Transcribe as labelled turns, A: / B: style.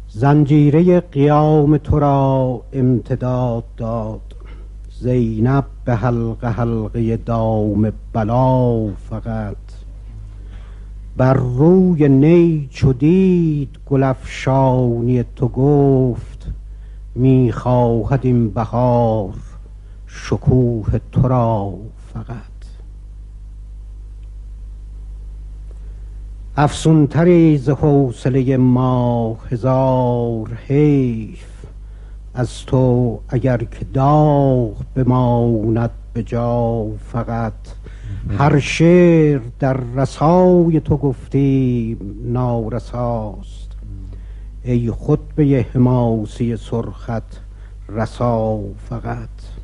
A: زنجیره قیام تو را امتداد داد، زینب به حلقه حلقه دام بلا فقط. بر روی نی چو دید گل افشانی تو گفت، می خواهد این بهار شکوه تو را فقط. افسونتری ز حوصله ما هزار حیف، از تو اگر که داغ بماند به جا فقط. هر شعر در رسای تو گفتیم نارساست، ای خطبه حماسی سرخت رسا فقط.